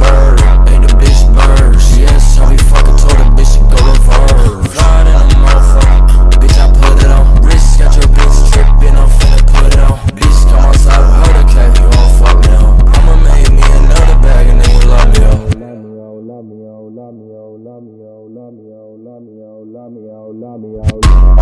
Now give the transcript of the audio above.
bird, made the bitch merge. Yes, I be fucking told the bitch to go reverse. Flying in a motherfucker, bitch I put it on. Wrist got your bitch tripping, I'm finna put it on. Bitch come outside with her to cave, you won't fuck me on. I'ma make me another bag and then you love me on. Love me, oh, love me, oh, love me, oh, love me, oh, love me, oh, love me, oh, love me, oh, love me, oh.